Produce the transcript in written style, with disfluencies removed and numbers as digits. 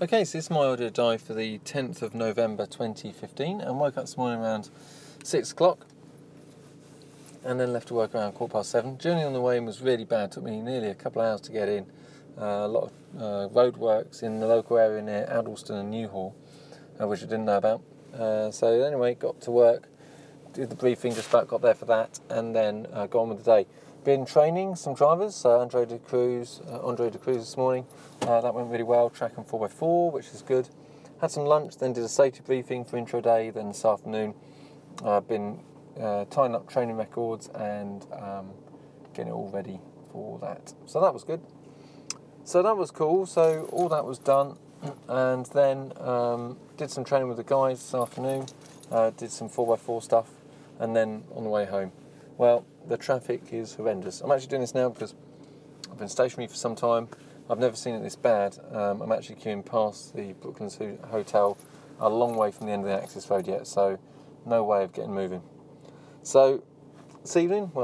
Okay, so this is my audio dive for the 10th of November 2015, and woke up this morning around 6 o'clock and then left to work around 7:15. Journey on the way in was really bad, took me nearly a couple of hours to get in. A lot of roadworks in the local area near Addleston and Newhall, which I didn't know about. So anyway, got to work, did the briefing, just about got there for that, and then got on with the day. Been training some drivers, Andre de Cruz this morning. That went really well, tracking 4x4, which is good. Had some lunch, then did a safety briefing for intro day. Then this afternoon I've been tying up training records and getting it all ready for that. So that was good. So that was cool. So all that was done, and then did some training with the guys this afternoon, did some 4x4 stuff, and then on the way home. Well, the traffic is horrendous. I'm actually doing this now because I've been stationary for some time. I've never seen it this bad. I'm actually queuing past the Brooklands Hotel, a long way from the end of the access road yet, so no way of getting moving. So, this evening, well,